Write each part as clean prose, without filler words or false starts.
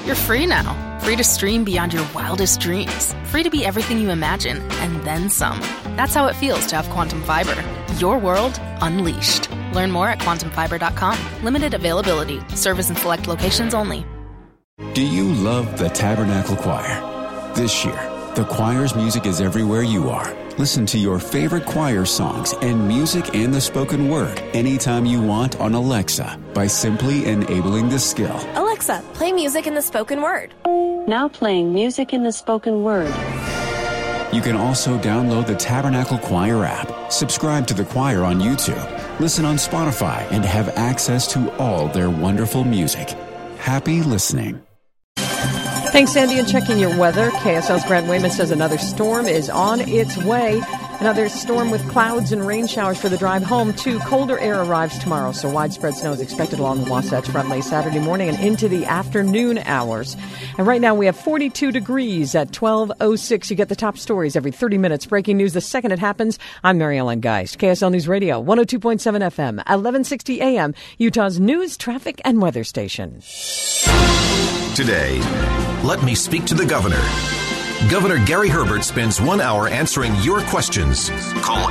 You're free now. Free to stream beyond your wildest dreams. Free to be everything you imagine, and then some. That's how it feels to have Quantum Fiber. Your world unleashed. Learn more at quantumfiber.com. Limited availability. Service in select locations only. Do you love the Tabernacle Choir? This year, the choir's music is everywhere you are. Listen to your favorite choir songs and music and the spoken word anytime you want on Alexa by simply enabling the skill. Alexa, play music in the spoken word. Now playing music in the spoken word. You can also download the Tabernacle Choir app, subscribe to the choir on YouTube, listen on Spotify, and have access to all their wonderful music. Happy listening. Thanks, Sandy. And checking your weather, KSL's Grant Wayman says another storm is on its way. Another storm with clouds and rain showers for the drive home, too. Colder air arrives tomorrow, so widespread snow is expected along the Wasatch Front late Saturday morning and into the afternoon hours. And right now we have 42 degrees at 12:06. You get the top stories every 30 minutes. Breaking news the second it happens. I'm Mary Ellen Geist, KSL News Radio, 102.7 FM, 1160 AM, Utah's news, traffic, and weather station. Today, let me speak to the governor. Governor Gary Herbert spends 1 hour answering your questions. Call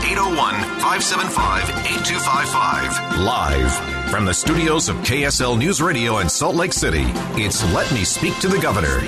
801-575-8255. Live from the studios of KSL News Radio in Salt Lake City, it's Let Me Speak to the Governor.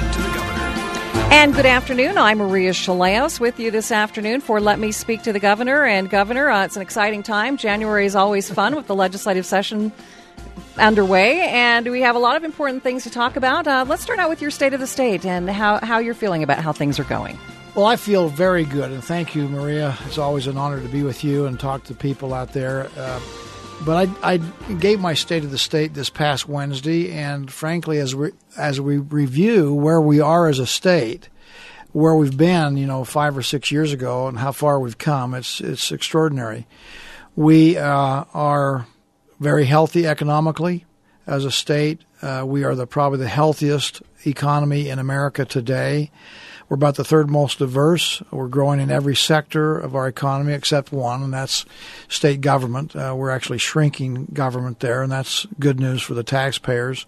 And good afternoon. I'm Maria Chaleos with you this afternoon for Let Me Speak to the Governor. And Governor, it's an exciting time. January is always fun with the legislative session underway, and we have a lot of important things to talk about. Let's start out with your state of the state and how you're feeling about how things are going. Well, I feel very good, and thank you, Maria. It's always an honor to be with you and talk to people out there. But I gave my state of the state this past Wednesday, and frankly, as we review where we are as a state, where we've been, 5 or 6 years ago, and how far we've come, it's extraordinary. We are very healthy economically as a state. We are probably the healthiest economy in America today. We're about the third most diverse. We're growing in every sector of our economy except one, and that's state government. We're actually shrinking government there, and that's good news for the taxpayers.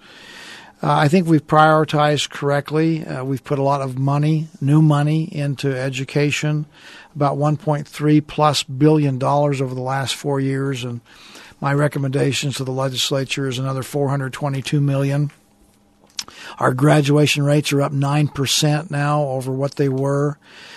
I think we've prioritized correctly. We've put a lot of new money into education, about $1.3+ billion over the last 4 years, and my recommendations to the legislature is another $422 million. Our graduation rates are up 9% now over what they were.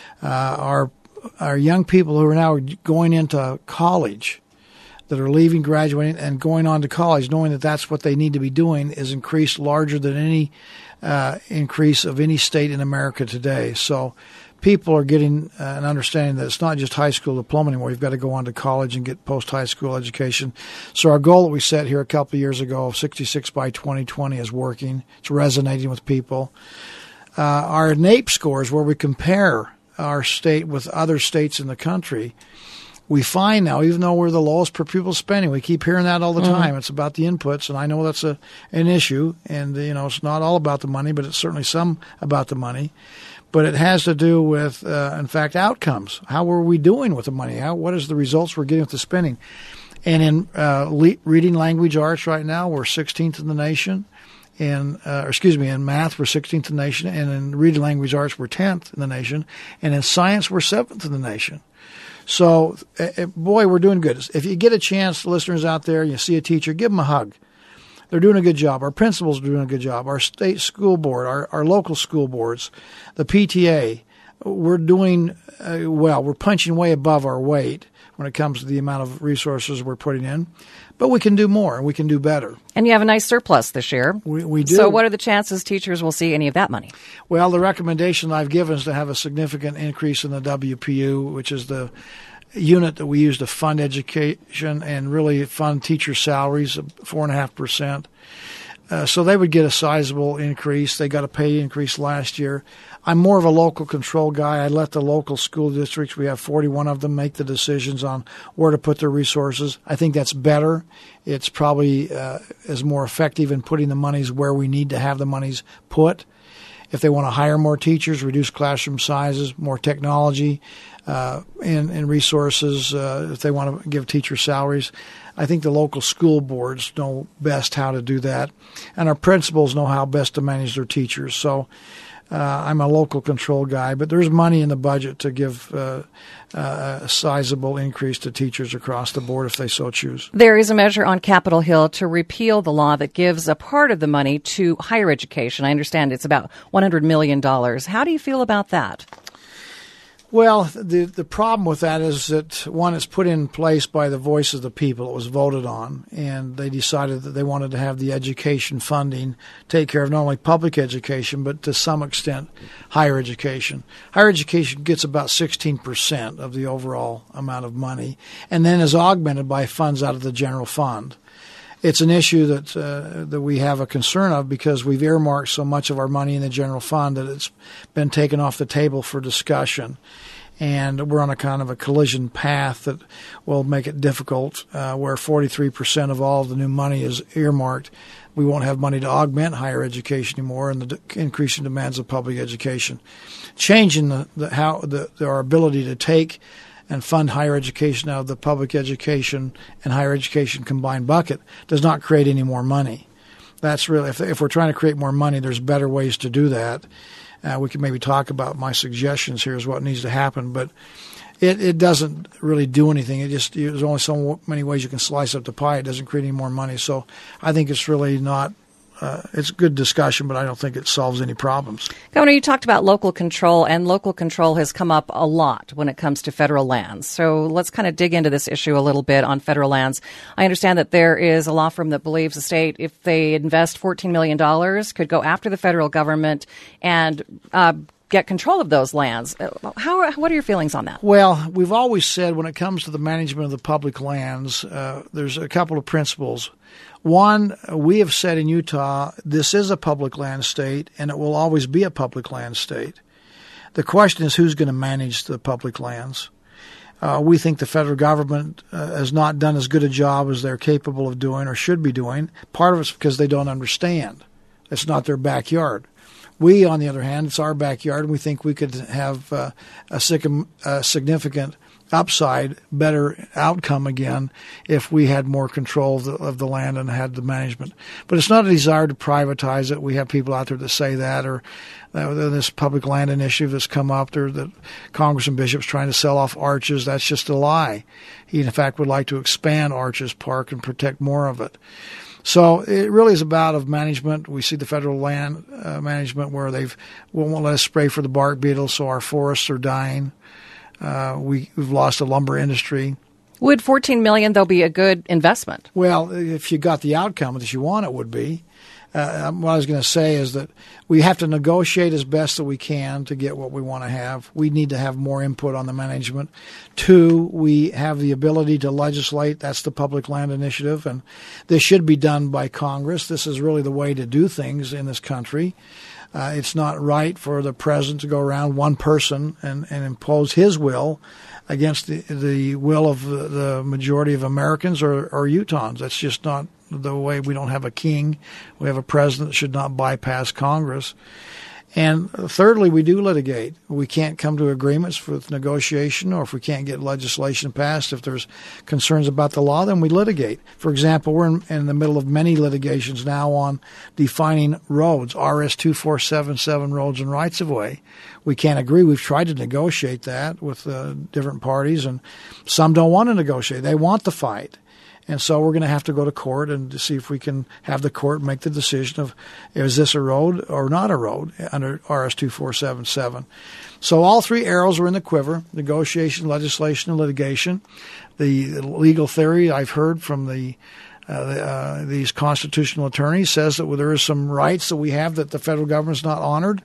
Our young people who are now going into college, that are leaving, graduating, and going on to college, knowing that that's what they need to be doing, is increased larger than any increase of any state in America today. So people are getting an understanding that it's not just high school diploma anymore. You've got to go on to college and get post-high school education. So our goal that we set here a couple of years ago of 66 by 2020 is working. It's resonating with people. Our NAEP scores, where we compare our state with other states in the country, we find now, even though we're the lowest per pupil spending, we keep hearing that all the time. It's about the inputs, and I know that's an issue. And, it's not all about the money, but it's certainly some about the money. But it has to do with, in fact, outcomes. How are we doing with the money? What is the results we're getting with the spending? And in reading language arts right now, we're 16th in the nation. In math, we're 16th in the nation. And in reading language arts, we're 10th in the nation. And in science, we're 7th in the nation. So, boy, we're doing good. If you get a chance, listeners out there, you see a teacher, give them a hug. They're doing a good job. Our principals are doing a good job. Our state school board, our local school boards, the PTA, we're doing well. We're punching way above our weight when it comes to the amount of resources we're putting in. But we can do more, and we can do better. And you have a nice surplus this year. We do. So what are the chances teachers will see any of that money? Well, the recommendation I've given is to have a significant increase in the WPU, which is the unit that we use to fund education and really fund teacher salaries of 4.5%. So they would get a sizable increase. They got a pay increase last year. I'm more of a local control guy. I let the local school districts, we have 41 of them, make the decisions on where to put their resources. I think that's better. It's probably is more effective in putting the monies where we need to have the monies put. if they want to hire more teachers, reduce classroom sizes, more technology and resources, if they want to give teacher salaries. I think the local school boards know best how to do that, and our principals know how best to manage their teachers. So I'm a local control guy, but there's money in the budget to give a sizable increase to teachers across the board if they so choose. There is a measure on Capitol Hill to repeal the law that gives a part of the money to higher education. I understand it's about $100 million. How do you feel about that? Well, the problem with that is that, one, it's put in place by the voice of the people. It was voted on, and they decided that they wanted to have the education funding take care of not only public education, but to some extent higher education. Higher education gets about 16% of the overall amount of money, and then is augmented by funds out of the general fund. It's an issue that we have a concern of because we've earmarked so much of our money in the general fund that it's been taken off the table for discussion. And we're on a kind of a collision path that will make it difficult, where 43% of all of the new money is earmarked. We won't have money to augment higher education anymore and the increasing demands of public education. Changing our ability to take and fund higher education out of the public education and higher education combined bucket does not create any more money. That's really, if we're trying to create more money, there's better ways to do that. We can maybe talk about my suggestions here as what needs to happen, but it doesn't really do anything. There's only so many ways you can slice up the pie. It doesn't create any more money. So I think it's really not. It's good discussion, but I don't think it solves any problems. Governor, you talked about local control, and local control has come up a lot when it comes to federal lands. So let's kind of dig into this issue a little bit on federal lands. I understand that there is a law firm that believes the state, if they invest $14 million, could go after the federal government and get control of those lands. What are your feelings on that? Well, we've always said when it comes to the management of the public lands, there's a couple of principles. One, we have said in Utah, this is a public land state, and it will always be a public land state. The question is who's going to manage the public lands. We think the federal government has not done as good a job as they're capable of doing or should be doing. Part of it's because they don't understand. It's not their backyard. We, on the other hand, it's our backyard, and we think we could have a significant upside, better outcome again if we had more control of the land and had the management. But it's not a desire to privatize it. We have people out there that say that, or this public land initiative that's come up there that Congressman Bishop's trying to sell off Arches. That's just a lie. He, in fact, would like to expand Arches Park and protect more of it. So it really is about of management. We see the federal land management where won't let us spray for the bark beetle, so our forests are dying. We've lost the lumber industry. Would $14 million, though, be a good investment? Well, if you got the outcome that you want, it would be. What I was going to say is that we have to negotiate as best that we can to get what we want to have. We need to have more input on the management. Two, we have the ability to legislate. That's the Public Land Initiative, and this should be done by Congress. This is really the way to do things in this country. It's not right for the president to go around one person and impose his will against the will of the majority of Americans or Utahns. That's just not the way. We don't have a king. We have a president that should not bypass Congress. And thirdly, we do litigate. We can't come to agreements with negotiation, or if we can't get legislation passed, if there's concerns about the law, then we litigate. For example, we're in the middle of many litigations now on defining roads, RS 2477 roads and rights-of-way. We can't agree. We've tried to negotiate that with different parties, and some don't want to negotiate. They want the fight. And so we're going to have to go to court and to see if we can have the court make the decision of, is this a road or not a road under RS 2477. So all three arrows are in the quiver: negotiation, legislation, and litigation. The legal theory I've heard from these constitutional attorneys says that there is some rights that we have that the federal government's not honored,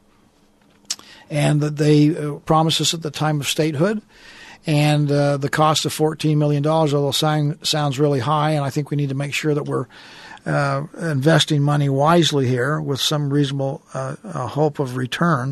and that they promised us at the time of statehood. And the cost of $14 million, although sounds really high, and I think we need to make sure that we're investing money wisely here with some reasonable hope of return.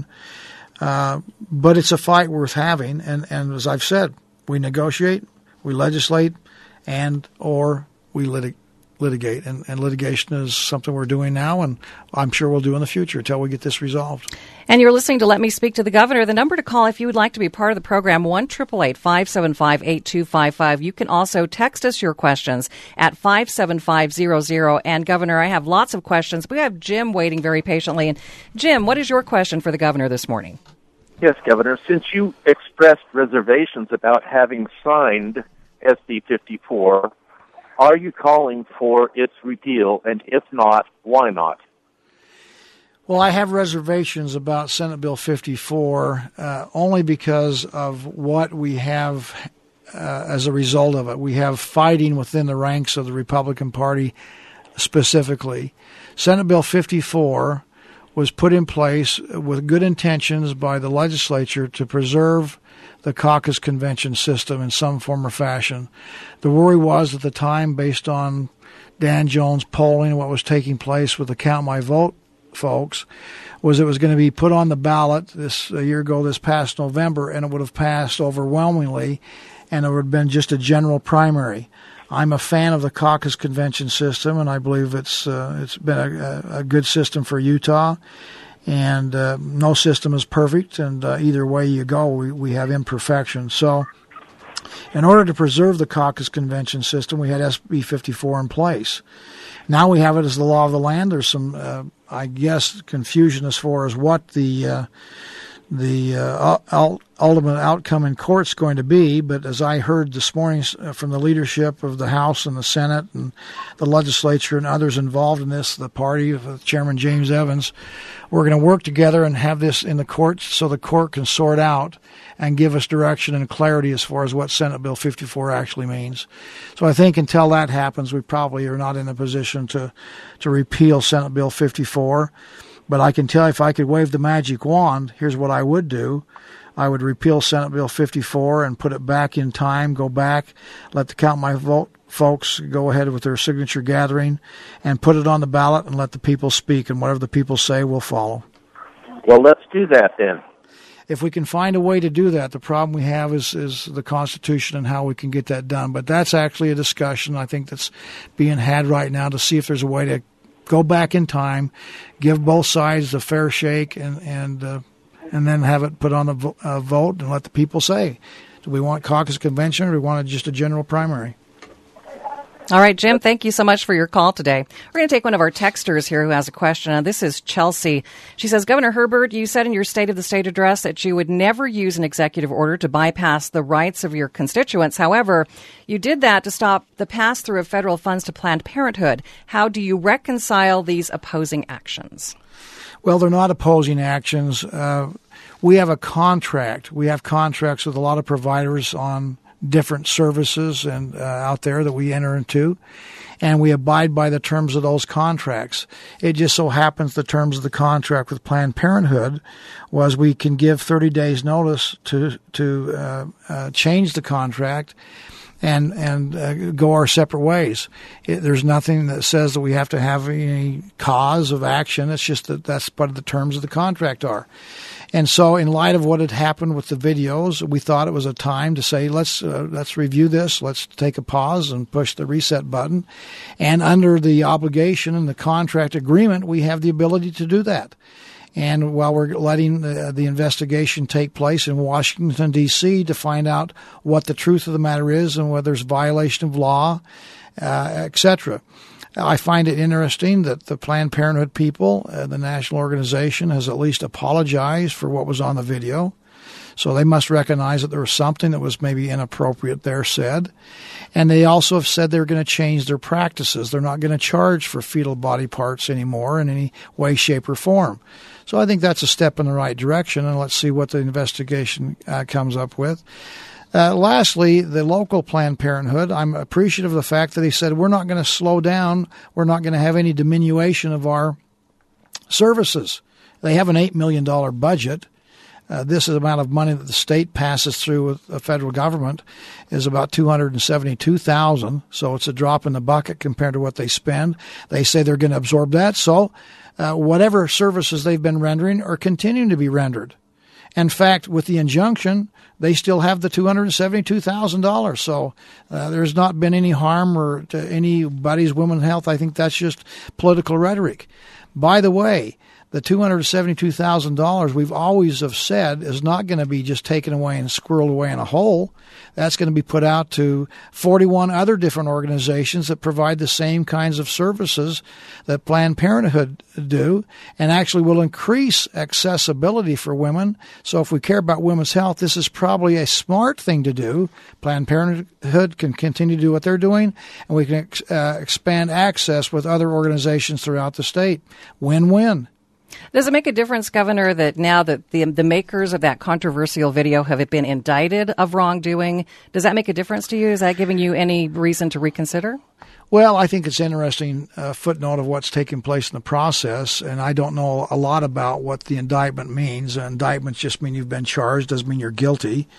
But it's a fight worth having, and as I've said, we negotiate, we legislate, and or we litigate. litigate. And litigation is something we're doing now, and I'm sure we'll do in the future until we get this resolved. And you're listening to Let Me Speak to the Governor. The number to call if you would like to be part of the program, 1-888-575-8255. You can also text us your questions at 57500. And, Governor, I have lots of questions. We have Jim waiting very patiently. And, Jim, what is your question for the Governor this morning? Yes, Governor. Since you expressed reservations about having signed SB 54, are you calling for its repeal? And if not, why not? Well, I have reservations about Senate Bill 54 only because of what we have as a result of it. We have fighting within the ranks of the Republican Party specifically. Senate Bill 54 was put in place with good intentions by the legislature to preserve the caucus convention system in some form or fashion. The worry was at the time, based on Dan Jones polling and what was taking place with the Count My Vote folks, was it was going to be put on the ballot a year ago, this past November, and it would have passed overwhelmingly, and it would have been just a general primary. I'm a fan of the caucus convention system, and I believe it's been a good system for Utah. And no system is perfect, and either way you go, we have imperfections. So in order to preserve the caucus convention system, we had SB 54 in place. Now we have it as the law of the land. There's some, I guess, confusion as far as what the ultimate outcome in court's going to be, but as I heard this morning from the leadership of the House and the Senate and the legislature and others involved in this, the party of Chairman James Evans, we're going to work together and have this in the court so the court can sort out and give us direction and clarity as far as what Senate Bill 54 actually means. So I think until that happens, we probably are not in a position to repeal Senate Bill 54. But I can tell you, if I could wave the magic wand, here's what I would do. I would repeal Senate Bill 54 and put it back in time, go back, let the Count My Vote folks go ahead with their signature gathering, and put it on the ballot and let the people speak, and whatever the people say, we'll follow. Well, let's do that then. If we can find a way to do that, the problem we have is the Constitution and how we can get that done. But that's actually a discussion I think that's being had right now to see if there's a way to go back in time, give both sides a fair shake, and then have it put on the vote and let the people say, do we want caucus convention or do we want just a general primary? All right, Jim, thank you so much for your call today. We're going to take one of our texters here who has a question. This is Chelsea. She says, Governor Herbert, you said in your State of the State address that you would never use an executive order to bypass the rights of your constituents. However, you did that to stop the pass-through of federal funds to Planned Parenthood. How do you reconcile these opposing actions? Well, they're not opposing actions. We have a contract. We have contracts with a lot of providers on different services and out there that we enter into, and we abide by the terms of those contracts. It just so happens the terms of the contract with Planned Parenthood was we can give 30 days notice to change the contract and go our separate ways. There's nothing that says that we have to have any cause of action. It's just that that's what the terms of the contract are. And so in light of what had happened with the videos, we thought it was a time to say, let's review this. Let's take a pause and push the reset button. And under the obligation and the contract agreement, we have the ability to do that. And while we're letting the investigation take place in Washington, D.C. to find out what the truth of the matter is and whether there's violation of law, etc. I find it interesting that the Planned Parenthood people, the national organization, has at least apologized for what was on the video. So they must recognize that there was something that was maybe inappropriate there said. And they also have said they're going to change their practices. They're not going to charge for fetal body parts anymore in any way, shape, or form. So I think that's a step in the right direction, and let's see what the investigation comes up with. Lastly, the local Planned Parenthood, I'm appreciative of the fact that he said we're not going to slow down, we're not going to have any diminution of our services. They have an $8 million budget. This amount of money that the state passes through with the federal government is about $272,000, so it's a drop in the bucket compared to what they spend. They say they're going to absorb that, so whatever services they've been rendering are continuing to be rendered. In fact, with the injunction, they still have the $272,000. So there's not been any harm or to anybody's women's health. I think that's just political rhetoric. By the way, the $272,000 we've always have said is not going to be just taken away and squirreled away in a hole. That's going to be put out to 41 other different organizations that provide the same kinds of services that Planned Parenthood do, and actually will increase accessibility for women. So if we care about women's health, this is probably a smart thing to do. Planned Parenthood can continue to do what they're doing, and we can expand access with other organizations throughout the state. Win-win. Does it make a difference, Governor, that now that the makers of that controversial video have been indicted of wrongdoing? Does that make a difference to you? Is that giving you any reason to reconsider? Well, I think it's interesting footnote of what's taking place in the process, and I don't know a lot about what the indictment means. Indictments just mean you've been charged, doesn't mean you're guilty.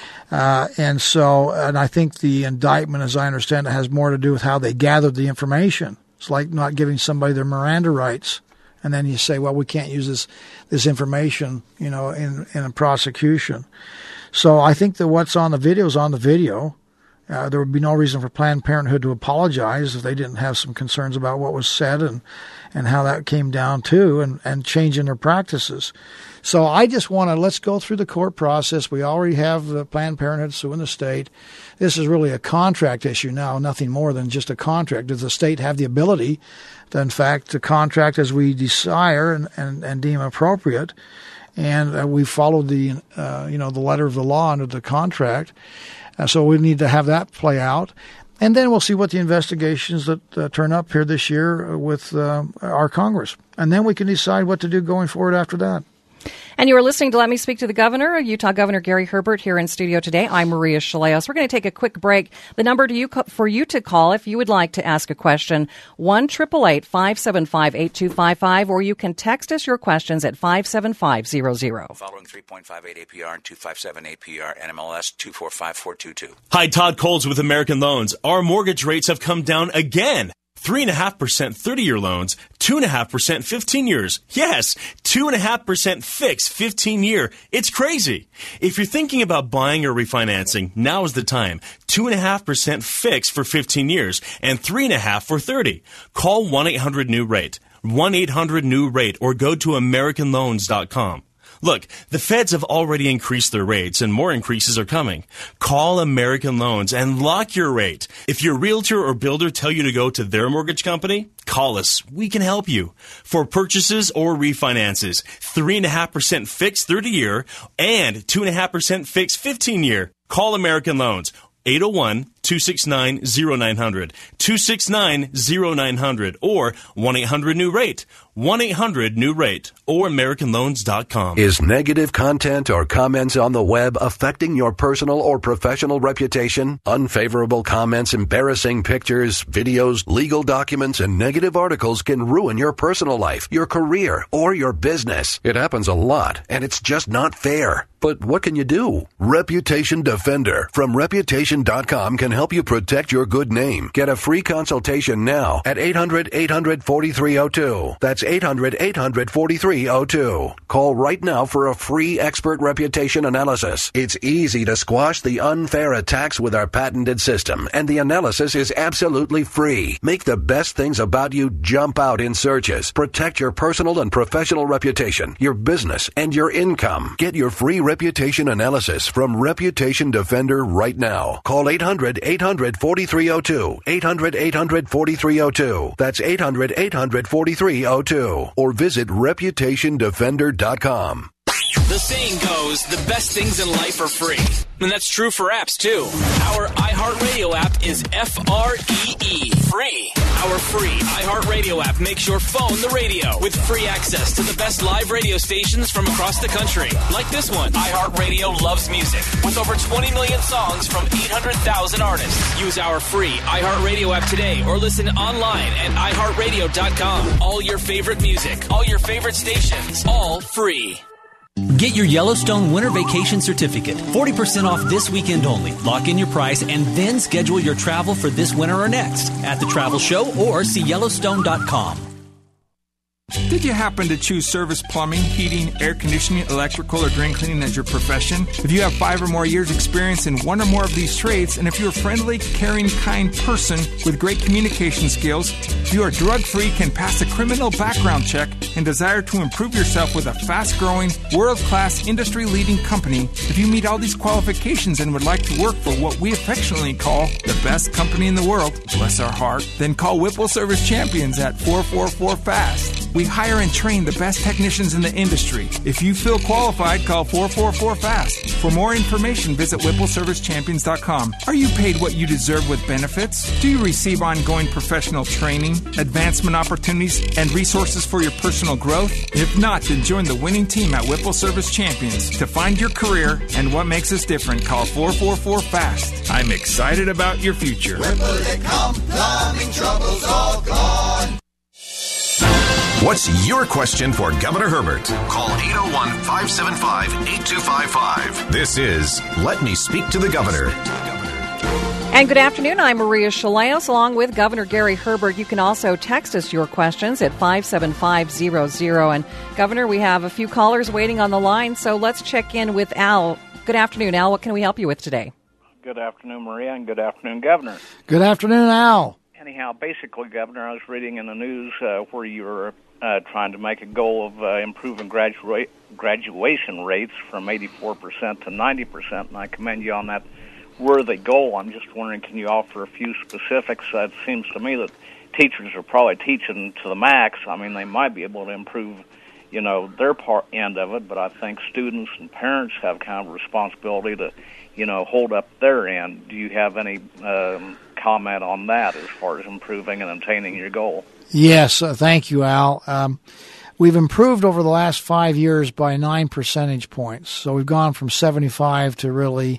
And I think the indictment, as I understand it, has more to do with how they gathered the information. It's like not giving somebody their Miranda rights. And then you say, well, we can't use this information, in a prosecution. So I think that what's on the video is on the video. There would be no reason for Planned Parenthood to apologize if they didn't have some concerns about what was said and how that came down too, and changing their practices. So I just let's go through the court process. We already have the Planned Parenthood suing the state. This is really a contract issue now, nothing more than just a contract. Does the state have the ability to, in fact, to contract as we desire and deem appropriate? And we followed the letter of the law under the contract. So we need to have that play out. And then we'll see what the investigations that turn up here this year with our Congress. And then we can decide what to do going forward after that. And you are listening to Let Me Speak to the Governor, Utah Governor Gary Herbert here in studio today. I'm Maria Chaleos. We're going to take a quick break. The number for you to call if you would like to ask a question, 1-888-575-8255, or you can text us your questions at 57500. Following 3.58 APR and 257 APR, NMLS 245422. Hi, Todd Coles with American Loans. Our mortgage rates have come down again. 3.5% 30-year loans, 2.5% 15 years. Yes, 2.5% fixed 15-year. It's crazy. If you're thinking about buying or refinancing, now is the time. 2.5% fixed for 15 years and 3.5% for 30. Call 1-800-NEW-RATE, 1-800-NEW-RATE, or go to AmericanLoans.com. Look, the feds have already increased their rates, and more increases are coming. Call American Loans and lock your rate. If your realtor or builder tell you to go to their mortgage company, call us. We can help you. For purchases or refinances, 3.5% fixed 30-year and 2.5% fixed 15-year. Call American Loans. 801-269-0900, 269-0900, or 1-800-NEW-RATE, 1-800-NEW-RATE, or AmericanLoans.com. Is negative content or comments on the web affecting your personal or professional reputation? Unfavorable comments, embarrassing pictures, videos, legal documents, and negative articles can ruin your personal life, your career, or your business. It happens a lot, and it's just not fair. But what can you do? Reputation Defender from Reputation.com can help you protect your good name. Get a free consultation now at 800-800-4302. That's 800-800-4302. Call right now for a free expert reputation analysis. It's easy to squash the unfair attacks with our patented system, and the analysis is absolutely free. Make the best things about you jump out in searches. Protect your personal and professional reputation, your business, and your income. Get your free reputation analysis from Reputation Defender right now. Call 800-800-4302. 800-800-4302. That's 800-800-4302. Or visit ReputationDefender.com. The saying goes, the best things in life are free. And that's true for apps, too. Our iHeartRadio app is F-R-E-E, free. Our free iHeartRadio app makes your phone the radio with free access to the best live radio stations from across the country. Like this one, iHeartRadio loves music. With over 20 million songs from 800,000 artists. Use our free iHeartRadio app today or listen online at iHeartRadio.com. All your favorite music, all your favorite stations, all free. Get your Yellowstone Winter Vacation Certificate. 40% off this weekend only. Lock in your price and then schedule your travel for this winter or next at the travel show or see Yellowstone.com. Did you happen to choose service plumbing, heating, air conditioning, electrical, or drain cleaning as your profession? If you have 5 or more years experience in one or more of these trades, and if you're a friendly, caring, kind person with great communication skills, if you are drug-free, can pass a criminal background check, and desire to improve yourself with a fast-growing, world-class, industry-leading company, if you meet all these qualifications and would like to work for what we affectionately call the best company in the world, bless our heart, then call Whipple Service Champions at 444-FAST. We hire and train the best technicians in the industry. If you feel qualified, call 444-FAST. For more information, visit WhippleServiceChampions.com. Are you paid what you deserve with benefits? Do you receive ongoing professional training, advancement opportunities, and resources for your personal growth? If not, then join the winning team at Whipple Service Champions. To find your career and what makes us different, call 444-FAST. I'm excited about your future. Whipple.com, plumbing troubles all gone. What's your question for Governor Herbert? Call 801-575-8255. This is Let Me Speak to the Governor. And good afternoon. I'm Maria Shilaos along with Governor Gary Herbert. You can also text us your questions at 57500. And Governor, we have a few callers waiting on the line, so let's check in with Al. Good afternoon, Al. What can we help you with today? Good afternoon, Maria, and good afternoon, Governor. Good afternoon, Al. Anyhow, basically, Governor, I was reading in the news where you were trying to make a goal of improving graduation rates from 84% to 90%, and I commend you on that worthy goal. I'm just wondering, can you offer a few specifics? It seems to me that teachers are probably teaching to the max. I mean, they might be able to improve, their end of it, but I think students and parents have kind of a responsibility to, hold up their end. Do you have any comment on that as far as improving and attaining your goal? Yes, thank you, Al. We've improved over the last 5 years by 9 percentage points. So we've gone from 75 to really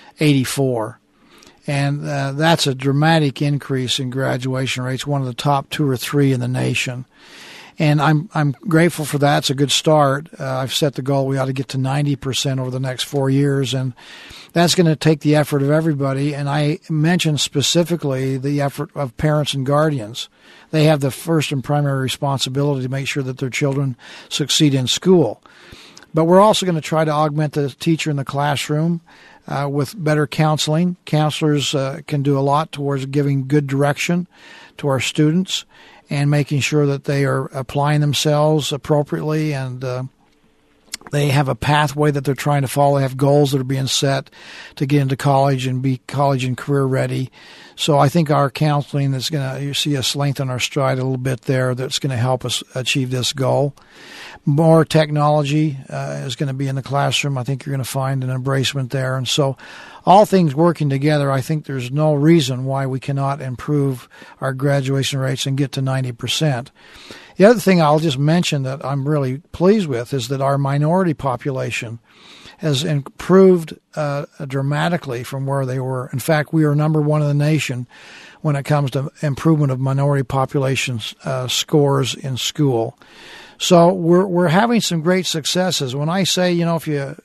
84. And that's a dramatic increase in graduation rates, one of the top 2 or 3 in the nation. And I'm grateful for that. It's a good start. I've set the goal we ought to get to 90% over the next 4 years, and that's going to take the effort of everybody. And I mentioned specifically the effort of parents and guardians. They have the first and primary responsibility to make sure that their children succeed in school. But we're also going to try to augment the teacher in the classroom with better counseling. Counselors can do a lot towards giving good direction to our students and making sure that they are applying themselves appropriately and they have a pathway that they're trying to follow. They have goals that are being set to get into college and be college and career ready. So I think our counseling is going to, you see us lengthen our stride a little bit there, that's going to help us achieve this goal. More technology is going to be in the classroom. I think you're going to find an embracement there. And so all things working together, I think there's no reason why we cannot improve our graduation rates and get to 90%. The other thing I'll just mention that I'm really pleased with is that our minority population has improved dramatically from where they were. In fact, we are number 1 in the nation when it comes to improvement of minority population scores in school. So we're having some great successes. When I say, if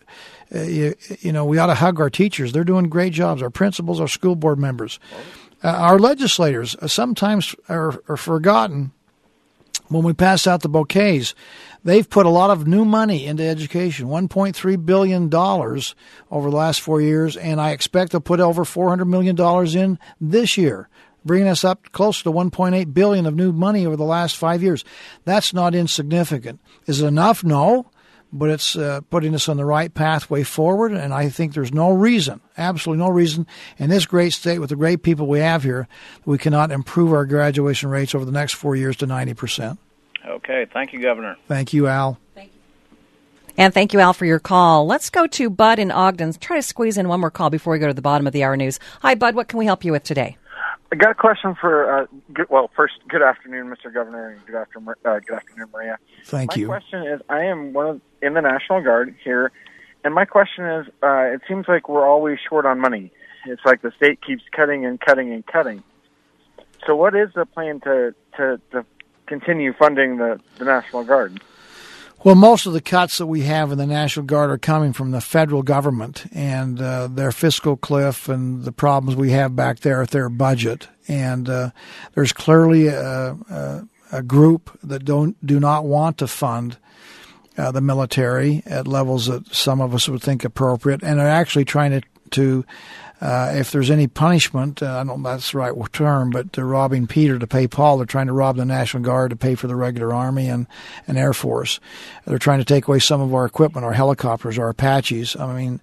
we ought to hug our teachers, they're doing great jobs. Our principals, our school board members, our legislators sometimes are forgotten. When we pass out the bouquets, they've put a lot of new money into education, $1.3 billion over the last 4 years, and I expect they'll put over $400 million in this year, bringing us up close to $1.8 billion of new money over the last 5 years. That's not insignificant. Is it enough? No, but it's putting us on the right pathway forward, and I think there's no reason, absolutely no reason, in this great state with the great people we have here, that we cannot improve our graduation rates over the next 4 years to 90%. Okay. Thank you, Governor. Thank you, Al. Thank you. And thank you, Al, for your call. Let's go to Bud in Ogden. Try to squeeze in one more call before we go to the bottom of the hour news. Hi, Bud. What can we help you with today? I got a question for, first, good afternoon, Mr. Governor, and good afternoon, Maria. Thank you. My question is, I am in the National Guard here, and my question is, it seems like we're always short on money. It's like the state keeps cutting and cutting and cutting. So what is the plan to continue funding the National Guard? Well, most of the cuts that we have in the National Guard are coming from the federal government and their fiscal cliff and the problems we have back there with their budget. And there's clearly a group that do not want to fund the military at levels that some of us would think appropriate, and are actually trying to if there's any punishment, I don't know if that's the right term, but they're robbing Peter to pay Paul. They're trying to rob the National Guard to pay for the regular Army and Air Force. They're trying to take away some of our equipment, our helicopters, our Apaches. I mean,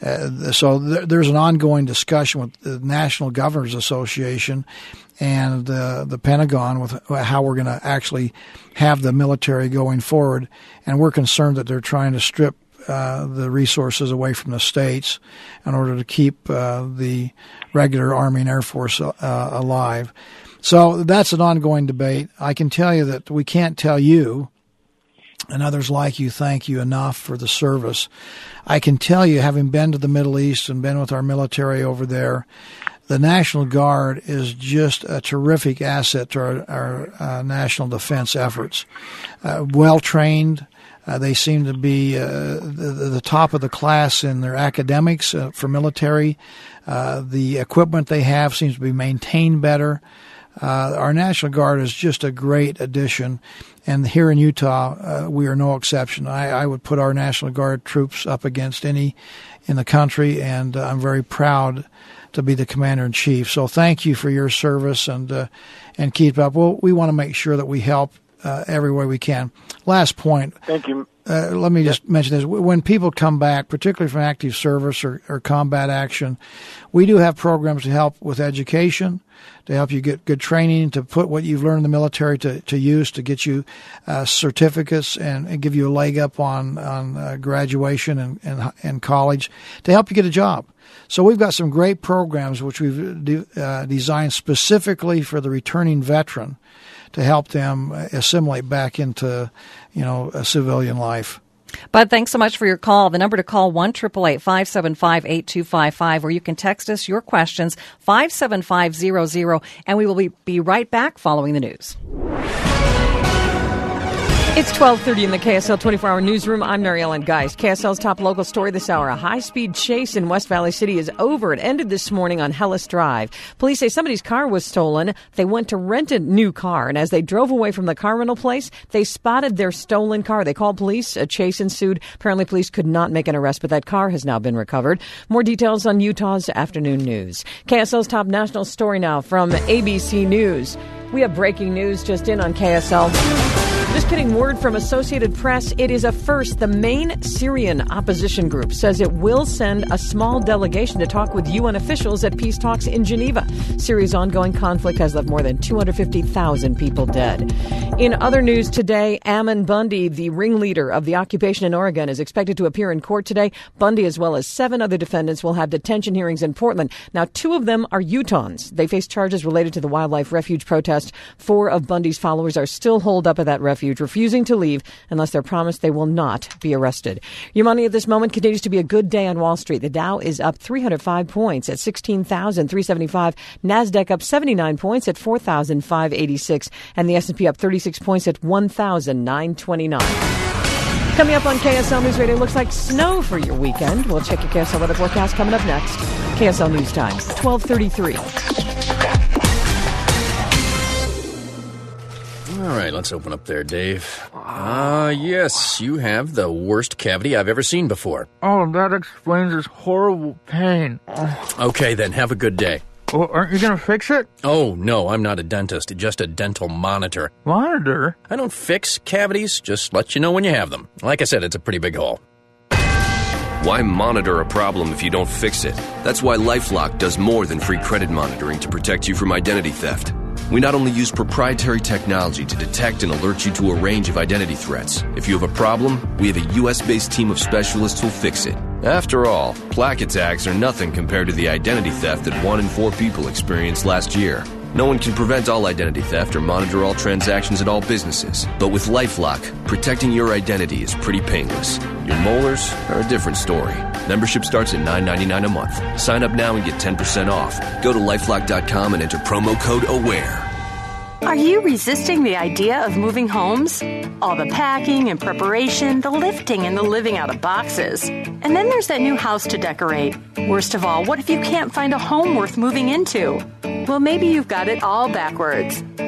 so there's an ongoing discussion with the National Governors Association and the Pentagon with how we're going to actually have the military going forward. And we're concerned that they're trying to strip the resources away from the states in order to keep the regular Army and Air Force alive. So that's an ongoing debate. I can tell you that we can't tell you and others like you thank you enough for the service. I can tell you, having been to the Middle East and been with our military over there, the National Guard is just a terrific asset to our national defense efforts. Well-trained. They seem to be the top of the class in their academics for military. The equipment they have seems to be maintained better. Our National Guard is just a great addition, and here in Utah, we are no exception. I would put our National Guard troops up against any in the country, and I'm very proud to be the Commander-in-Chief. So thank you for your service, and keep up. Well, we want to make sure that we help every way we can. Last point. Thank you. Let me just mention this. When people come back, particularly from active service or combat action, we do have programs to help with education, to help you get good training, to put what you've learned in the military to use, to get you certificates and give you a leg up on graduation and college, to help you get a job. So we've got some great programs which we've designed specifically for the returning veteran to help them assimilate back into, a civilian life. Bud, thanks so much for your call. The number to call, 1-888-575-8255, or you can text us your questions, 57500, and we will be right back following the news. It's 12:30 in the KSL 24-hour newsroom. I'm Mary Ellen Geist. KSL's top local story this hour. A high-speed chase in West Valley City is over. It ended this morning on Hellas Drive. Police say somebody's car was stolen. They went to rent a new car, and as they drove away from the car rental place, they spotted their stolen car. They called police. A chase ensued. Apparently, police could not make an arrest, but that car has now been recovered. More details on Utah's afternoon news. KSL's top national story now from ABC News. We have breaking news just in on KSL. Just getting word from Associated Press, it is a first. The main Syrian opposition group says it will send a small delegation to talk with UN officials at peace talks in Geneva. Syria's ongoing conflict has left more than 250,000 people dead. In other news today, Ammon Bundy, the ringleader of the occupation in Oregon, is expected to appear in court today. Bundy, as well as 7 other defendants, will have detention hearings in Portland. Now, 2 of them are Utahns. They face charges related to the wildlife refuge protest. 4 of Bundy's followers are still holed up at that refuge, refusing to leave unless they're promised they will not be arrested. Your money at this moment continues to be a good day on Wall Street. The Dow is up 305 points at 16,375. NASDAQ up 79 points at 4,586. And the S&P up 36 points at 1,929. Coming up on KSL News Radio, looks like snow for your weekend. We'll check your KSL weather forecast coming up next. KSL News Time, 12:33. All right, let's open up there, Dave. Yes, you have the worst cavity I've ever seen before. Oh, that explains this horrible pain. Okay, then, have a good day. Well, aren't you going to fix it? Oh, no, I'm not a dentist, just a dental monitor. Monitor? I don't fix cavities, just let you know when you have them. Like I said, it's a pretty big hole. Why monitor a problem if you don't fix it? That's why LifeLock does more than free credit monitoring to protect you from identity theft. We not only use proprietary technology to detect and alert you to a range of identity threats. If you have a problem, we have a U.S.-based team of specialists who'll fix it. After all, plaque attacks are nothing compared to the identity theft that 1 in 4 people experienced last year. No one can prevent all identity theft or monitor all transactions at all businesses. But with LifeLock, protecting your identity is pretty painless. Your molars are a different story. Membership starts at $9.99 a month. Sign up now and get 10% off. Go to LifeLock.com and enter promo code AWARE. Are you resisting the idea of moving homes? All the packing and preparation, the lifting and the living out of boxes. And then there's that new house to decorate. Worst of all, what if you can't find a home worth moving into? Well, maybe you've got it all backwards. In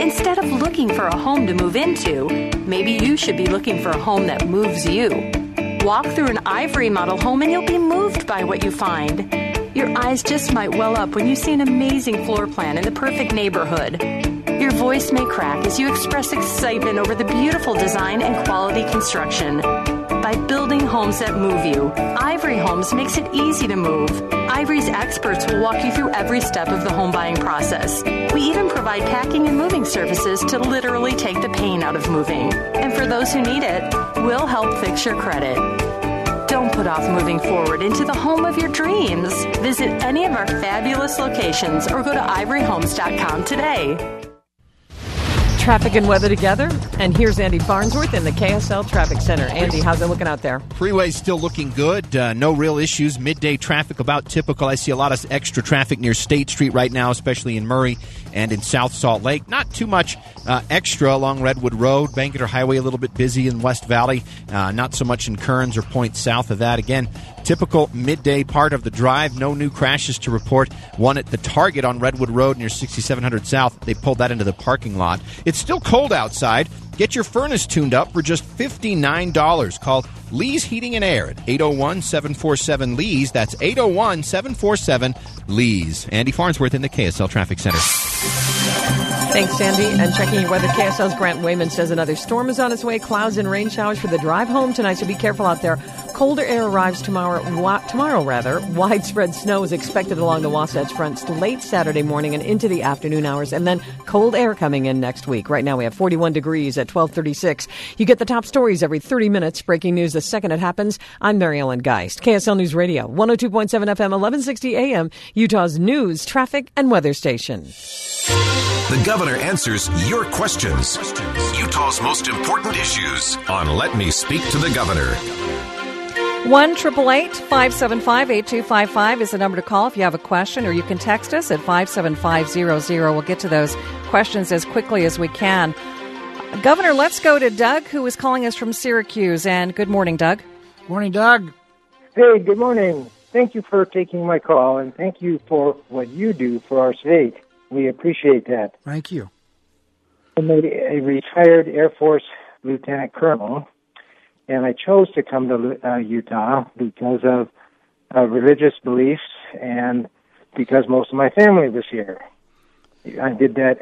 Instead of looking for a home to move into, maybe you should be looking for a home that moves you. Walk through an Ivory model home and you'll be moved by what you find. Your eyes just might well up when you see an amazing floor plan in the perfect neighborhood. Your voice may crack as you express excitement over the beautiful design and quality construction. By building homes that move you, Ivory Homes makes it easy to move. Ivory's experts will walk you through every step of the home buying process. We even provide packing and moving services to literally take the pain out of moving. And for those who need it, we'll help fix your credit. Don't put off moving forward into the home of your dreams. Visit any of our fabulous locations or go to ivoryhomes.com today. Traffic and weather together, and here's Andy Farnsworth in the KSL Traffic Center. Andy, how's it looking out there? Freeway's still looking good. No real issues. Midday traffic about typical. I see a lot of extra traffic near State Street right now, especially in Murray and in South Salt Lake. Not too much extra along Redwood Road. Bangerter Highway a little bit busy in West Valley. Not so much in Kearns or points south of that. Again, typical midday part of the drive. No new crashes to report. One at the Target on Redwood Road near 6700 South. They pulled that into the parking lot. It's still cold outside. Get your furnace tuned up for just $59. Call Lee's Heating and Air at 801-747-LEES. That's 801-747-LEES. Andy Farnsworth in the KSL Traffic Center. Thanks, Andy. And checking your weather, KSL's Grant Wayman says another storm is on its way. Clouds and rain showers for the drive home tonight, so be careful out there. Colder air arrives tomorrow. Widespread snow is expected along the Wasatch Front late Saturday morning and into the afternoon hours, and then cold air coming in next week. Right now we have 41 degrees at 12:36. You get the top stories every 30 minutes. Breaking news the second it happens. I'm Mary Ellen Geist. KSL News Radio, 102.7 FM, 1160 AM, Utah's news, traffic, and weather station. The governor answers your questions. Utah's most important issues on Let Me Speak to the Governor. 1-888-575-8255 is the number to call if you have a question, or you can text us at 57500. We'll get to those questions as quickly as we can. Governor, let's go to Doug, who is calling us from Syracuse. And good morning, Doug. Morning, Doug. Hey, good morning. Thank you for taking my call, and thank you for what you do for our state. We appreciate that. Thank you. I'm a retired Air Force lieutenant colonel, and I chose to come to Utah because of religious beliefs and because most of my family was here. I did that.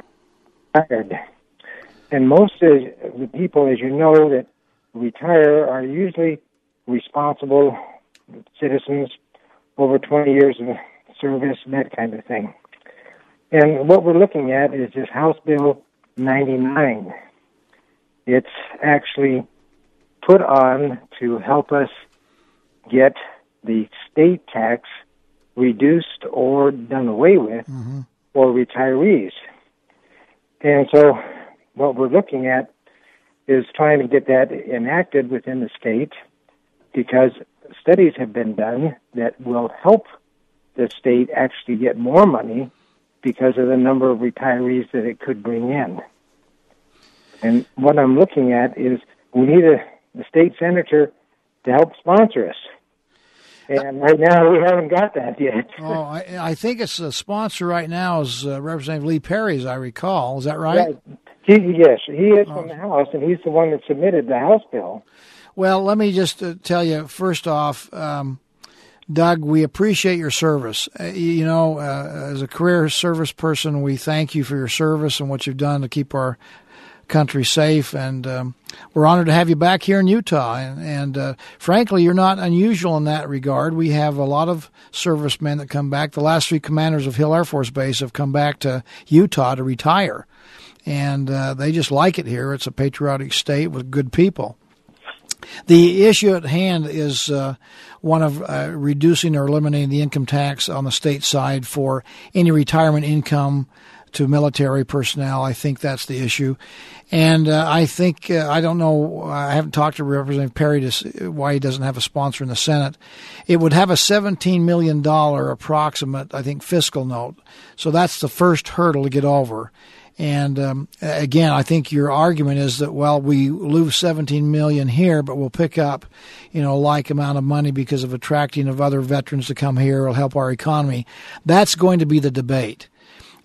And most of the people, as you know, that retire are usually responsible citizens, over 20 years of service, that kind of thing. And what we're looking at is this House Bill 99. It's actually put on to help us get the state tax reduced or done away with for retirees. And so what we're looking at is trying to get that enacted within the state, because studies have been done that will help the state actually get more money because of the number of retirees that it could bring in. And what I'm looking at is we need a state senator to help sponsor us. And right now we haven't got that yet. Oh, I think it's the sponsor right now is Representative Lee Perry, as I recall. Is that right? Yes, he is from the House, and he's the one that submitted the House bill. Well, let me just tell you, first off, Doug, we appreciate your service. As a career service person, we thank you for your service and what you've done to keep our country safe, and we're honored to have you back here in Utah. And frankly, you're not unusual in that regard. We have a lot of servicemen that come back. The last 3 commanders of Hill Air Force Base have come back to Utah to retire, and they just like it here. It's a patriotic state with good people. The issue at hand is one of reducing or eliminating the income tax on the state side for any retirement income to military personnel. I think that's the issue. And I think, I don't know, I haven't talked to Representative Perry to why he doesn't have a sponsor in the Senate. It would have a $17 million approximate, I think, fiscal note. So that's the first hurdle to get over. And again, I think your argument is that, well, we lose $17 million here, but we'll pick up, a like amount of money because of attracting of other veterans to come here. It'll help our economy. That's going to be the debate.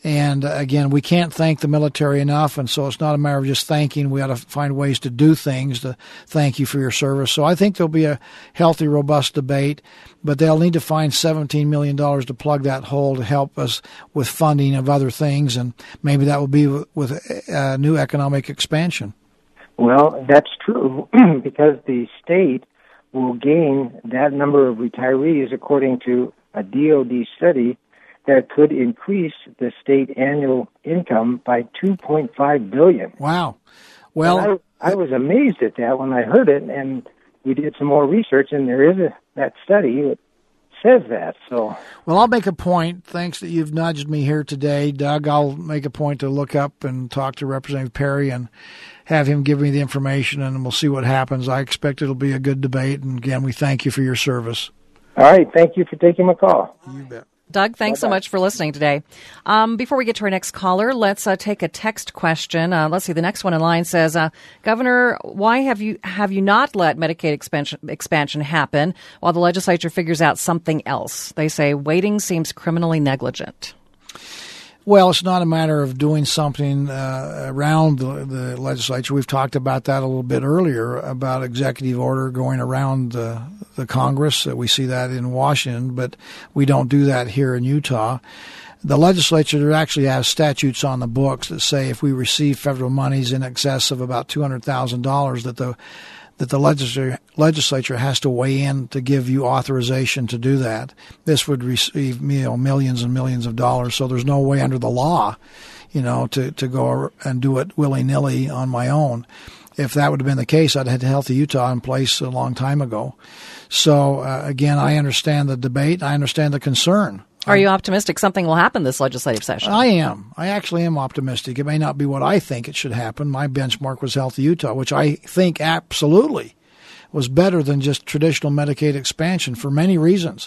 And again, we can't thank the military enough, and so it's not a matter of just thanking. We ought to find ways to do things to thank you for your service. So I think there'll be a healthy, robust debate, but they'll need to find $17 million to plug that hole to help us with funding of other things, and maybe that will be with new economic expansion. Well, that's true, because the state will gain that number of retirees, according to a DOD study, that could increase the state annual income by $2.5 billion. Wow. Well, I was amazed at that when I heard it, and we did some more research, and there is that study that says that. So, well, I'll make a point. Thanks that you've nudged me here today, Doug. I'll make a point to look up and talk to Representative Perry and have him give me the information, and we'll see what happens. I expect it'll be a good debate, and again, we thank you for your service. All right. Thank you for taking my call. You bet. Doug, thanks so much for listening today. Before we get to our next caller, let's take a text question. Let's see. The next one in line says, Governor, why have you not let Medicaid expansion happen while the legislature figures out something else? They say waiting seems criminally negligent. Well, it's not a matter of doing something around the legislature. We've talked about that a little bit earlier, about executive order going around the Congress. We see that in Washington, but we don't do that here in Utah. The legislature actually has statutes on the books that say if we receive federal monies in excess of about $200,000 that the legislature has to weigh in to give you authorization to do that. This would receive millions and millions of dollars, so there's no way under the law, to go and do it willy-nilly on my own. If that would have been the case, I'd had Healthy Utah in place a long time ago. So, again, I understand the debate. I understand the concern. Are you optimistic something will happen this legislative session? I am. I actually am optimistic. It may not be what I think it should happen. My benchmark was Healthy Utah, which I think absolutely was better than just traditional Medicaid expansion for many reasons.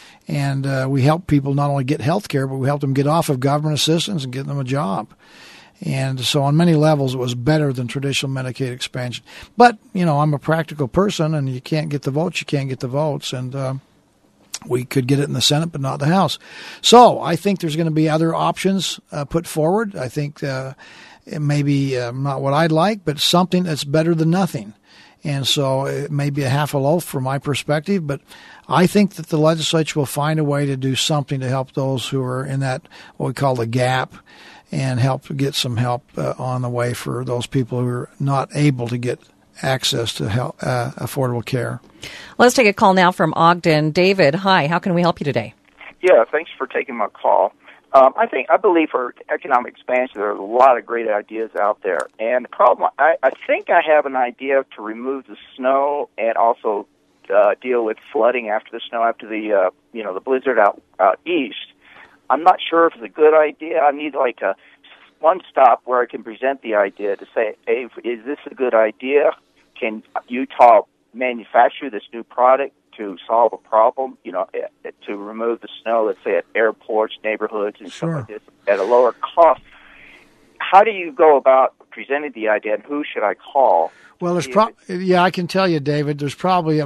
And we helped people not only get health care, but we helped them get off of government assistance and get them a job. And so on many levels, it was better than traditional Medicaid expansion. But, I'm a practical person, and you can't get the votes, you can't get the votes. And we could get it in the Senate, but not the House. So I think there's going to be other options put forward. I think it may be not what I'd like, but something that's better than nothing. And so it may be a half a loaf from my perspective, but I think that the legislature will find a way to do something to help those who are in that, what we call the gap, and help get some help on the way for those people who are not able to get access to affordable care. Let's take a call now from Ogden. David, hi. How can we help you today? Yeah, thanks for taking my call. I believe for economic expansion, there are a lot of great ideas out there. And the problem, I think I have an idea to remove the snow and also deal with flooding after the snow, after the the blizzard out east. I'm not sure if it's a good idea. I need like one stop where I can present the idea to say, hey, is this a good idea? Can Utah manufacture this new product to solve a problem, to remove the snow, let's say at airports, neighborhoods, and stuff like this at a lower cost? How do you go about presenting the idea, and who should I call? Well, I can tell you, David, there's probably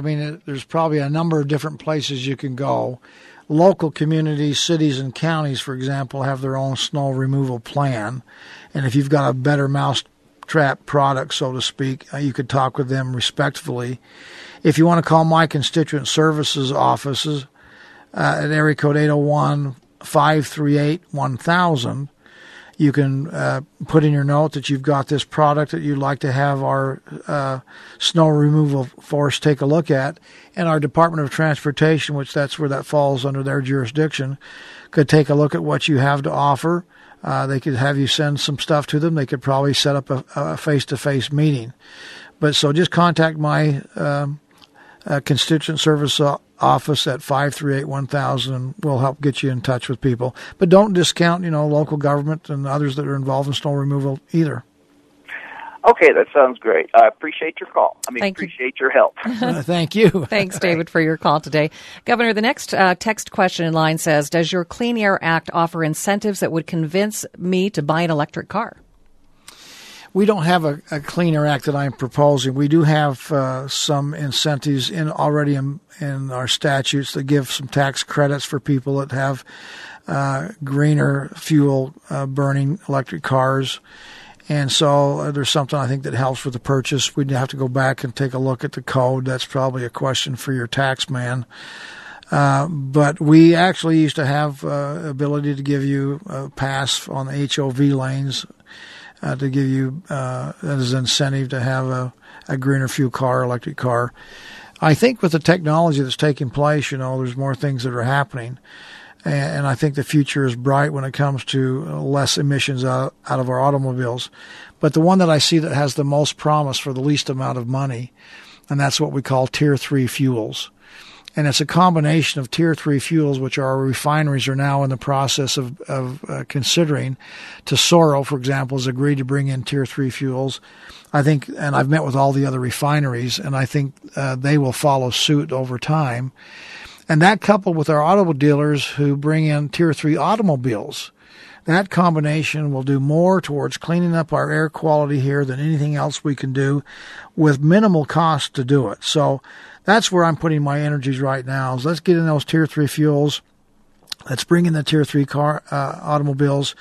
a number of different places you can go. Local communities, cities, and counties, for example, have their own snow removal plan. And if you've got a better mousetrap product, so to speak, you could talk with them respectfully. If you want to call my constituent services offices at area code 801-538-1000, you can put in your note that you've got this product that you'd like to have our snow removal force take a look at, and our Department of Transportation, which that's where that falls under their jurisdiction, could take a look at what you have to offer. They could have you send some stuff to them. They could probably set up a face-to-face meeting. But so just contact my constituent service office at 538-1000, and we'll help get you in touch with people. But don't discount, local government and others that are involved in snow removal either. Okay, that sounds great. I appreciate your call. Appreciate your help. Thank you. Thanks, David, for your call today. Governor, the next text question in line says, does your Clean Air Act offer incentives that would convince me to buy an electric car? We don't have a Clean Air Act that I'm proposing. We do have some incentives already in our statutes that give some tax credits for people that have greener fuel burning electric cars. And so there's something I think that helps with the purchase. We'd have to go back and take a look at the code. That's probably a question for your tax man. But we actually used to have ability to give you a pass on the HOV lanes to give you as an incentive to have a greener fuel car, electric car. I think with the technology that's taking place, there's more things that are happening. And I think the future is bright when it comes to less emissions out of our automobiles. But the one that I see that has the most promise for the least amount of money, and that's what we call Tier 3 fuels. And it's a combination of Tier 3 fuels, which our refineries are now in the process of considering. Tesoro, for example, has agreed to bring in Tier 3 fuels. I think, and I've met with all the other refineries, and I think they will follow suit over time. And that coupled with our auto dealers who bring in Tier 3 automobiles, that combination will do more towards cleaning up our air quality here than anything else we can do with minimal cost to do it. So that's where I'm putting my energies right now. Is let's get in those Tier 3 fuels. Let's bring in the Tier 3 automobiles.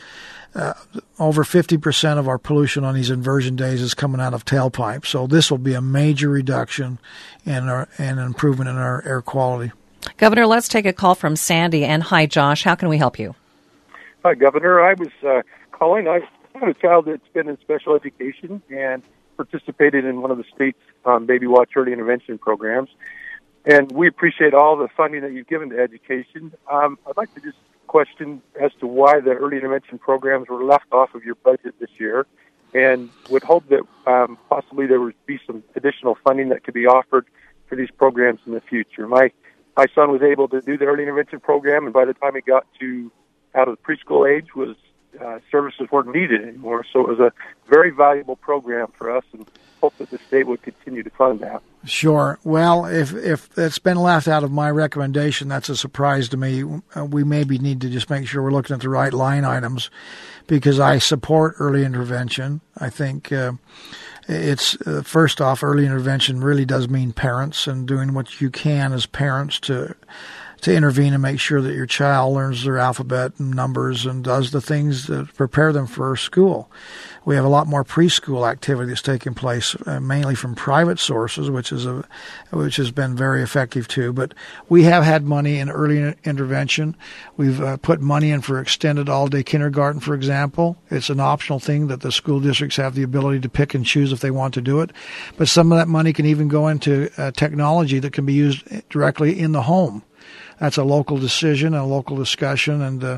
Over 50% of our pollution on these inversion days is coming out of tailpipes. So this will be a major reduction and an improvement in our air quality. Governor, let's take a call from Sandy. And hi, Josh. How can we help you? Hi, Governor. I was calling. I have a child that's been in special education and participated in one of the state's Baby Watch early intervention programs. And we appreciate all the funding that you've given to education. I'd like to just question as to why the early intervention programs were left off of your budget this year, and would hope that possibly there would be some additional funding that could be offered for these programs in the future. My son was able to do the early intervention program, and by the time he got out of the preschool age, services weren't needed anymore. So it was a very valuable program for us, and hope that the state would continue to fund that. Sure. Well, if it's been left out of my recommendation, that's a surprise to me. We maybe need to just make sure we're looking at the right line items, because I support early intervention. I think it's first off, early intervention really does mean parents and doing what you can as parents to intervene and make sure that your child learns their alphabet and numbers and does the things that prepare them for school. We have a lot more preschool activity that's taking place, mainly from private sources, which has been very effective too. But we have had money in early intervention. We've put money in for extended all-day kindergarten, for example. It's an optional thing that the school districts have the ability to pick and choose if they want to do it. But some of that money can even go into technology that can be used directly in the home. That's a local decision, a local discussion, and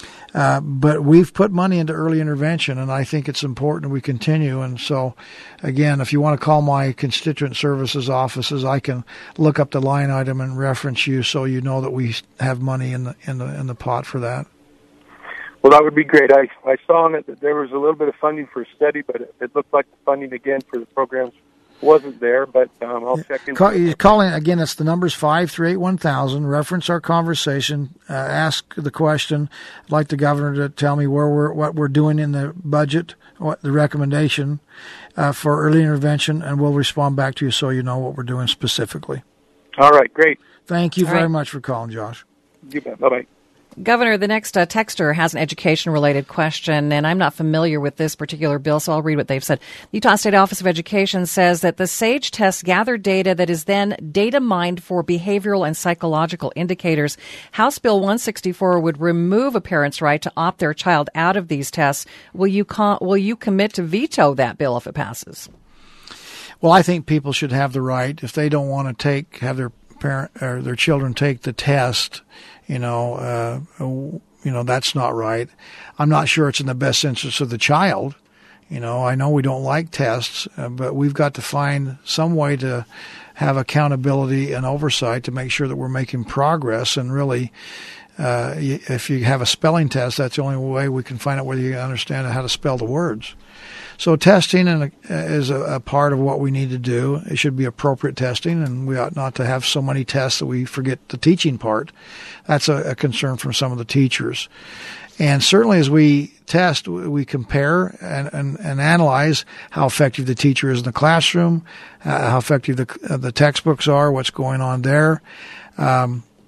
but we've put money into early intervention, and I think it's important we continue. And so, again, if you want to call my constituent services offices, I can look up the line item and reference you, so you know that we have money in the pot for that. Well, that would be great. I saw in it that there was a little bit of funding for a study, but it looked like the funding again for the programs wasn't there, but I'll check in. Calling again, it's the numbers 538-1000. Reference our conversation. Ask the question. I'd like the governor to tell me what we're doing in the budget, what the recommendation for early intervention, and we'll respond back to you so you know what we're doing specifically. All right, great. Thank you very much for calling, Josh. You bet. Bye-bye. Governor, the next texter has an education-related question, and I'm not familiar with this particular bill, so I'll read what they've said. The Utah State Office of Education says that the SAGE tests gather data that is then data mined for behavioral and psychological indicators. House Bill 164 would remove a parent's right to opt their child out of these tests. Will you commit to veto that bill if it passes? Well, I think people should have the right, if they don't want to have their parent or their children take the test. That's not right. I'm not sure it's in the best interest of the child. I know we don't like tests, but we've got to find some way to have accountability and oversight to make sure that we're making progress. And really, if you have a spelling test, that's the only way we can find out whether you understand how to spell the words. So testing is a part of what we need to do. It should be appropriate testing, and we ought not to have so many tests that we forget the teaching part. That's a concern from some of the teachers. And certainly as we test, we compare and analyze how effective the teacher is in the classroom, how effective the textbooks are, what's going on there.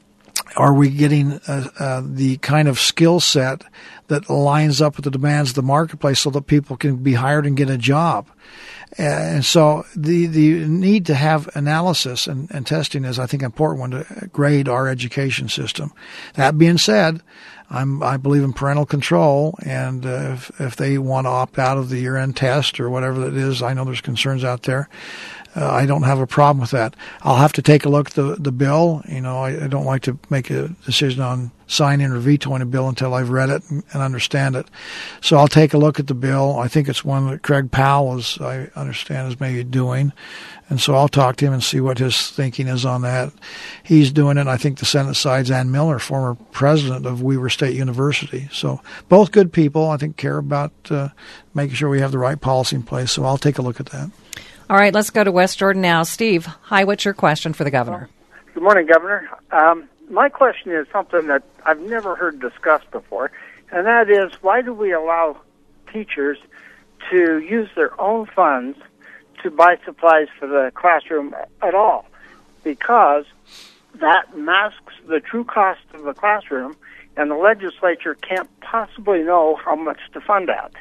Are we getting the kind of skill set that lines up with the demands of the marketplace so that people can be hired and get a job? And so the need to have analysis and testing is, I think, an important one to grade our education system. That being said, I believe in parental control, and if they want to opt out of the year-end test or whatever it is, I know there's concerns out there. I don't have a problem with that. I'll have to take a look at the bill. I don't like to make a decision on signing or vetoing a bill until I've read it and understand it. So I'll take a look at the bill. I think it's one that Craig Powell, I understand, is maybe doing. And so I'll talk to him and see what his thinking is on that. He's doing it. I think the Senate side's Ann Miller, former president of Weaver State University. So both good people, I think, care about making sure we have the right policy in place. So I'll take a look at that. All right, let's go to West Jordan now. Steve, hi, what's your question for the governor? Good morning, Governor. My question is something that I've never heard discussed before, and that is, why do we allow teachers to use their own funds to buy supplies for the classroom at all? Because that masks the true cost of the classroom, and the legislature can't possibly know how much to fund that.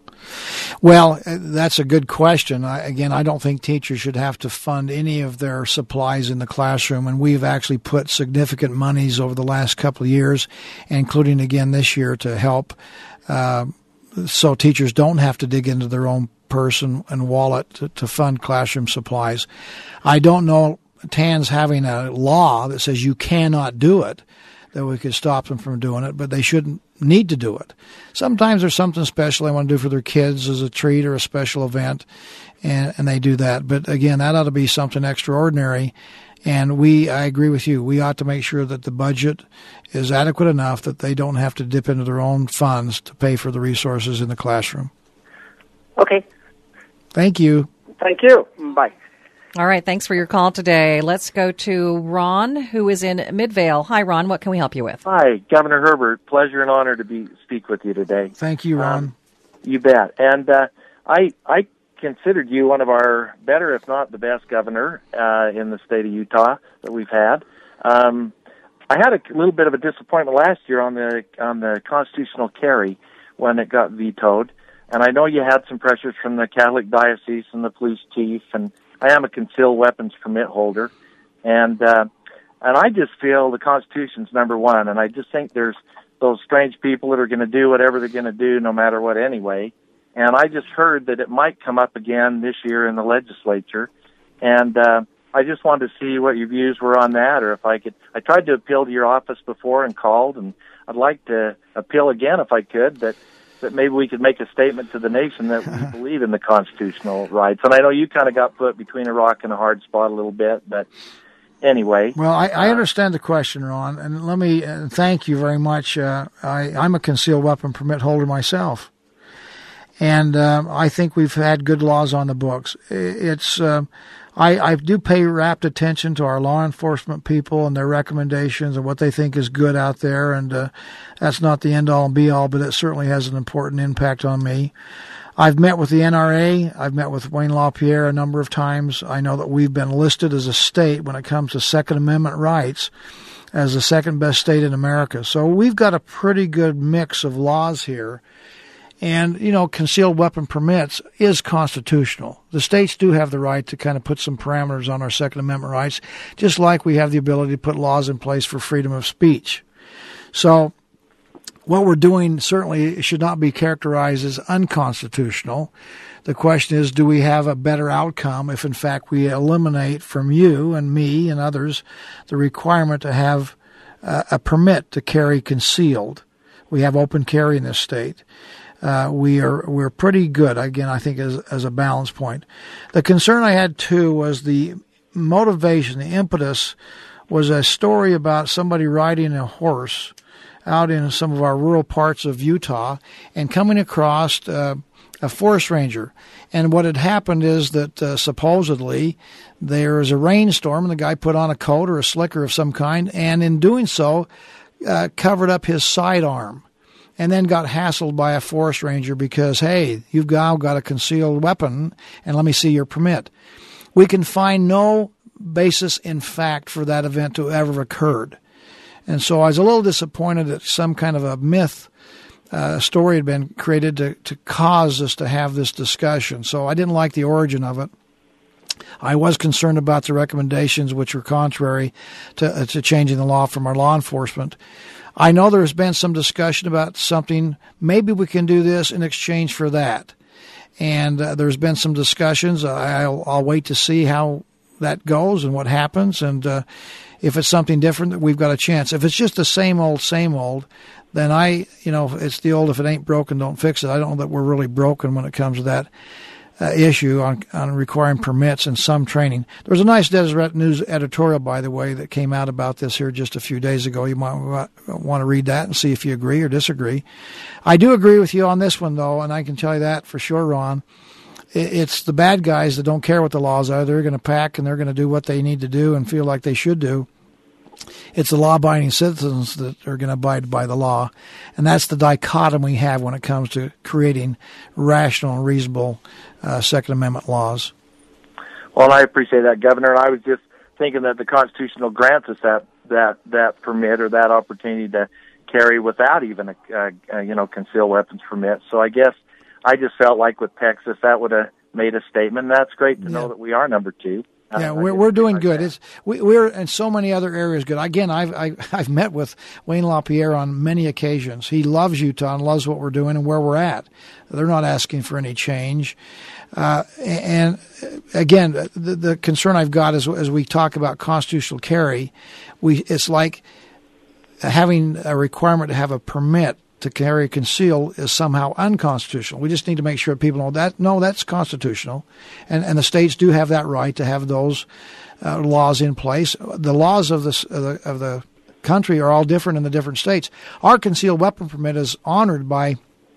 Well, that's a good question. I don't think teachers should have to fund any of their supplies in the classroom, and we've actually put significant monies over the last couple of years, including again this year, to help so teachers don't have to dig into their own purse and wallet to fund classroom supplies. I don't know TAN's having a law that says you cannot do it, that we could stop them from doing it, but they shouldn't need to do it. Sometimes there's something special they want to do for their kids as a treat or a special event, and they do that. But again, that ought to be something extraordinary. And I agree with you, we ought to make sure that the budget is adequate enough that they don't have to dip into their own funds to pay for the resources in the classroom. Okay. Thank you. Thank you. Bye. All right, thanks for your call today. Let's go to Ron, who is in Midvale. Hi, Ron. What can we help you with? Hi, Governor Herbert. Pleasure and honor to speak with you today. Thank you, Ron. You bet. And I considered you one of our better, if not the best, governor in the state of Utah that we've had. I had a little bit of a disappointment last year on the constitutional carry when it got vetoed, and I know you had some pressures from the Catholic Diocese and the police chief, and I am a concealed weapons permit holder, and I just feel the Constitution's number one, and I just think there's those strange people that are going to do whatever they're going to do no matter what anyway, and I just heard that it might come up again this year in the legislature, and I just wanted to see what your views were on that, or if I could. I tried to appeal to your office before and called, and I'd like to appeal again if I could, that maybe we could make a statement to the nation that we believe in the constitutional rights. And I know you kind of got put between a rock and a hard spot a little bit, but anyway. Well, I understand the question, Ron, and let me thank you very much. I'm a concealed weapon permit holder myself, and I think we've had good laws on the books. I do pay rapt attention to our law enforcement people and their recommendations and what they think is good out there, and that's not the end-all and be-all, but it certainly has an important impact on me. I've met with the NRA. I've met with Wayne LaPierre a number of times. I know that we've been listed as a state when it comes to Second Amendment rights as the second best state in America. So we've got a pretty good mix of laws here. And, concealed weapon permits is constitutional. The states do have the right to kind of put some parameters on our Second Amendment rights, just like we have the ability to put laws in place for freedom of speech. So what we're doing certainly should not be characterized as unconstitutional. The question is, do we have a better outcome if, in fact, we eliminate from you and me and others the requirement to have a permit to carry concealed? We have open carry in this state. We're pretty good, again, I think, as a balance point. The concern I had, too, was the motivation, the impetus, was a story about somebody riding a horse out in some of our rural parts of Utah and coming across a forest ranger. And what had happened is that supposedly there was a rainstorm and the guy put on a coat or a slicker of some kind, and in doing so covered up his sidearm. And then got hassled by a forest ranger because, hey, you've now got a concealed weapon, and let me see your permit. We can find no basis in fact for that event to ever have occurred. And so I was a little disappointed that some kind of a myth story had been created to cause us to have this discussion. So I didn't like the origin of it. I was concerned about the recommendations, which were contrary to changing the law from our law enforcement. I know there's been some discussion about something. Maybe we can do this in exchange for that. And there's been some discussions. I'll wait to see how that goes and what happens. And if it's something different, we've got a chance. If it's just the same old, then it's the old, if it ain't broken, don't fix it. I don't know that we're really broken when it comes to that issue on requiring permits and some training. There was a nice Deseret News editorial, by the way, that came out about this here just a few days ago. You might want to read that and see if you agree or disagree. I do agree with you on this one, though, and I can tell you that for sure, Ron. It's the bad guys that don't care what the laws are. They're going to pack and they're going to do what they need to do and feel like they should do. It's the law-abiding citizens that are going to abide by the law. And that's the dichotomy we have when it comes to creating rational and reasonable Second Amendment laws. Well, I appreciate that, Governor. I was just thinking that the Constitution grants us that permit or that opportunity to carry without even a concealed weapons permit. So I guess I just felt like with Texas that would have made a statement. That's great to know that we are number 2. Yeah, we're doing good. We're in so many other areas good. Again, I've met with Wayne LaPierre on many occasions. He loves Utah and loves what we're doing and where we're at. They're not asking for any change. And again, the concern I've got is as we talk about constitutional carry, it's like having a requirement to have a permit to carry conceal is somehow unconstitutional. We just need to make sure people know that. No, that's constitutional. And the states do have that right to have those laws in place. The laws of the country are all different in the different states. Our concealed weapon permit is honored by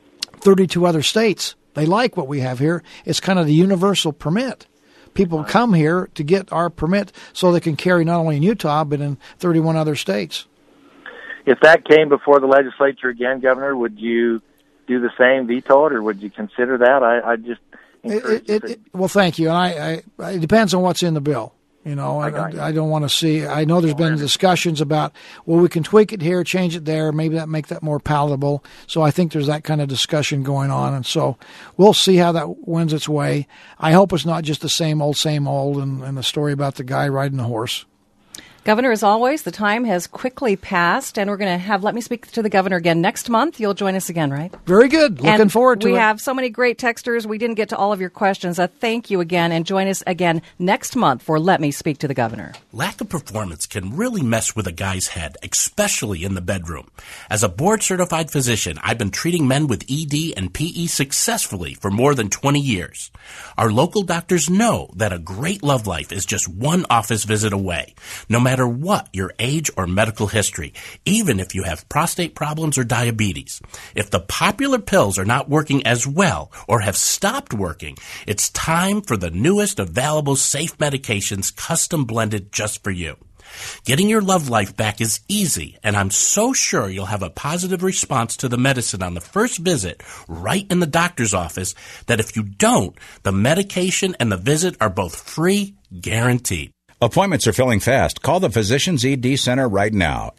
32 other states. They like what we have here. It's kind of the universal permit. People come here to get our permit so they can carry not only in Utah, but in 31 other states. If that came before the legislature again, Governor, would you do the same, veto it, or would you consider that? I just encourage well, thank you. And it depends on what's in the bill. You know, I don't want to see. I know there's been discussions about, well, we can tweak it here, change it there, maybe make that more palatable. So I think there's that kind of discussion going on, and so we'll see how that wins its way. I hope it's not just the same old, and the story about the guy riding the horse. Governor, as always, the time has quickly passed, and we're going to have Let Me Speak to the Governor again next month. You'll join us again, right? Very good. Looking forward to it. We have so many great texters. We didn't get to all of your questions. Thank you again, and join us again next month for Let Me Speak to the Governor. Lack of performance can really mess with a guy's head, especially in the bedroom. As a board-certified physician, I've been treating men with ED and PE successfully for more than 20 years. Our local doctors know that a great love life is just one office visit away. No matter what your age or medical history, even if you have prostate problems or diabetes. If the popular pills are not working as well or have stopped working, it's time for the newest available safe medications custom blended just for you. Getting your love life back is easy, and I'm so sure you'll have a positive response to the medicine on the first visit right in the doctor's office that if you don't, the medication and the visit are both free, guaranteed. Appointments are filling fast. Call the Physicians ED Center right now.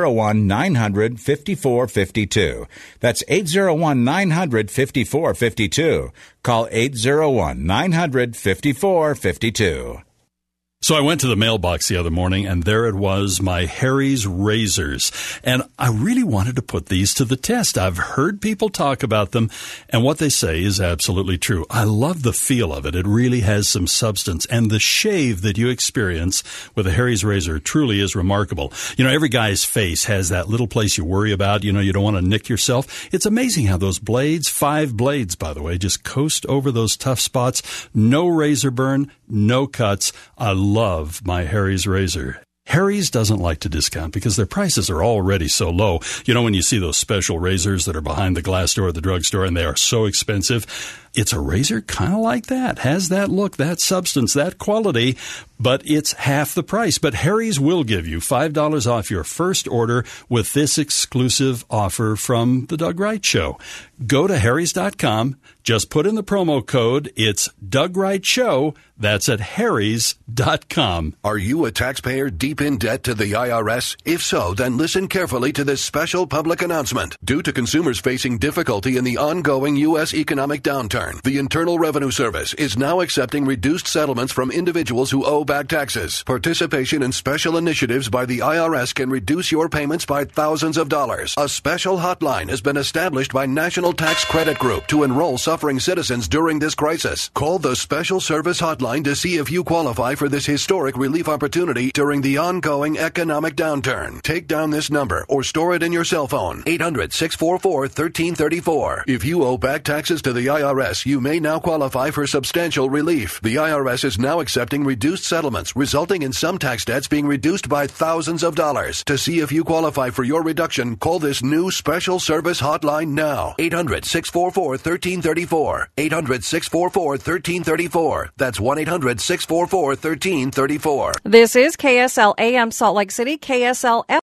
801-900-5452. That's 801-900-5452. Call 801-900-5452. So I went to the mailbox the other morning, and there it was, my Harry's razors. And I really wanted to put these to the test. I've heard people talk about them, and what they say is absolutely true. I love the feel of it. It really has some substance, and the shave that you experience with a Harry's razor truly is remarkable. You know, every guy's face has that little place you worry about. You know, you don't want to nick yourself. It's amazing how those blades, 5 blades, by the way, just coast over those tough spots. No razor burn, no cuts. I love my Harry's razor. Harry's doesn't like to discount because their prices are already so low. You know, when you see those special razors that are behind the glass door at the drugstore and they are so expensive, It's a razor kind of like that. Has that look, that substance, that quality, but it's half the price. But Harry's will give you $5 off your first order with this exclusive offer from The Doug Wright Show. Go to harrys.com. Just put in the promo code. It's Doug Wright Show. That's at harrys.com. Are you a taxpayer deep in debt to the IRS? If so, then listen carefully to this special public announcement. Due to consumers facing difficulty in the ongoing U.S. economic downturn, the Internal Revenue Service is now accepting reduced settlements from individuals who owe back taxes. Participation in special initiatives by the IRS can reduce your payments by thousands of dollars. A special hotline has been established by National Tax Credit Group to enroll suffering citizens during this crisis. Call the Special Service Hotline to see if you qualify for this historic relief opportunity during the ongoing economic downturn. Take down this number or store it in your cell phone. 800-644-1334. If you owe back taxes to the IRS, you may now qualify for substantial relief. The IRS is now accepting reduced settlements, resulting in some tax debts being reduced by thousands of dollars. To see if you qualify for your reduction, call this new Special Service Hotline now. 800-644-1334. 800-644-1334. That's 1-800-644-1334. This is KSL AM Salt Lake City, KSL